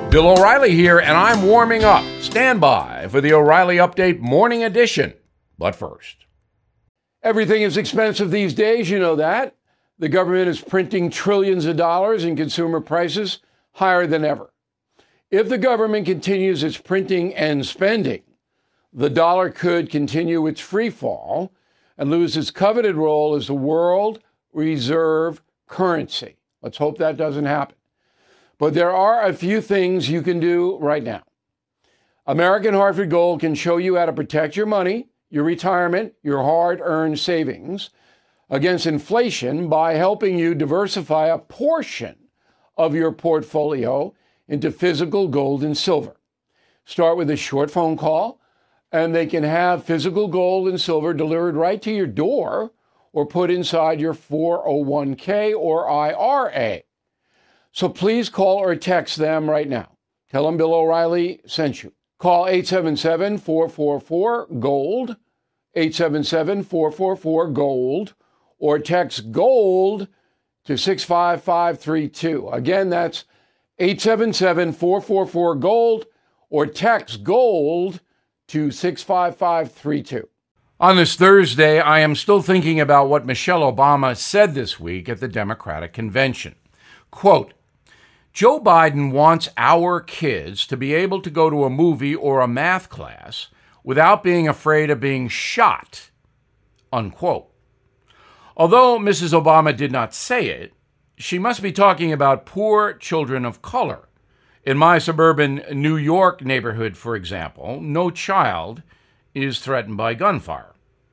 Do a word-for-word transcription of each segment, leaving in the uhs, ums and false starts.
Bill O'Reilly here, and I'm warming up. Stand by for the O'Reilly Update Morning Edition. But first, everything is expensive these days, you know that. The government is printing trillions of dollars and consumer prices higher than ever. If the government continues its printing and spending, the dollar could continue its free fall and lose its coveted role as the world reserve currency. Let's hope that doesn't happen. But there are a few things you can do right now. American Hartford Gold can show you how to protect your money, your retirement, your hard-earned savings against inflation by helping you diversify a portion of your portfolio into physical gold and silver. Start with a short phone call, and they can have physical gold and silver delivered right to your door or put inside your four oh one k or I R A. So please call or text them right now. Tell them Bill O'Reilly sent you. Call eight seven seven, four four four, GOLD, eight seven seven, four four four, GOLD, or text GOLD to six five five three two. Again, that's eight seven seven, four four four, GOLD, or text GOLD to six five five three two. On this Thursday, I am still thinking about what Michelle Obama said this week at the Democratic Convention. Quote, Joe Biden wants our kids to be able to go to a movie or a math class without being afraid of being shot, unquote. Although Missus Obama did not say it, she must be talking about poor children of color. In my suburban New York neighborhood, for example, no child is threatened by gunfire.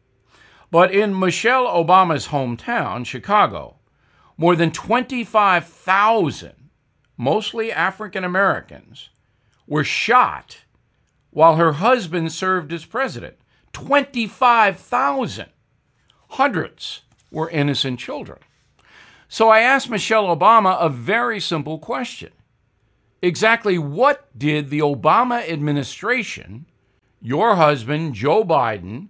But in Michelle Obama's hometown, Chicago, more than twenty-five thousand mostly African Americans, were shot while her husband served as president. twenty-five thousand. Hundreds were innocent children. So I asked Michelle Obama a very simple question. Exactly what did the Obama administration, your husband, Joe Biden,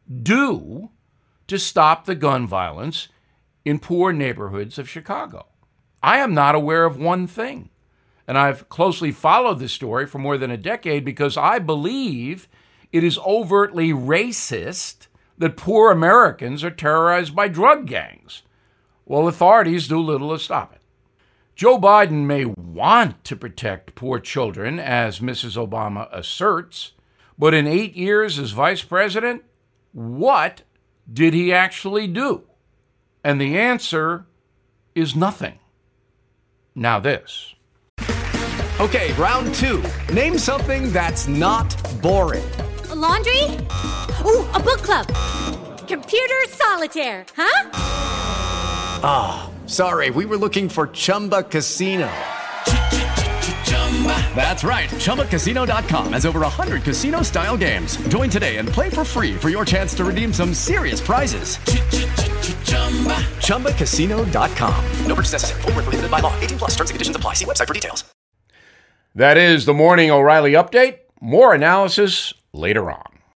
do to stop the gun violence in poor neighborhoods of Chicago? I am not aware of one thing. And I've closely followed this story for more than a decade because I believe it is overtly racist that poor Americans are terrorized by drug gangs. Well, authorities do little to stop it. Joe Biden may want to protect poor children, as Missus Obama asserts, but in eight years as vice president, what did he actually do? And the answer is nothing. Now this. Okay, round two. Name something that's not boring. A laundry? Ooh, a book club. Computer solitaire, huh? Ah, oh, sorry, we were looking for Chumba Casino. That's right, Chumba Casino dot com has over one hundred casino-style games. Join today and play for free for your chance to redeem some serious prizes. Chumba Casino dot com. No purchase necessary. Void where prohibited by law. eighteen plus terms and conditions apply. See website for details. That is the Morning O'Reilly Update. More analysis later on.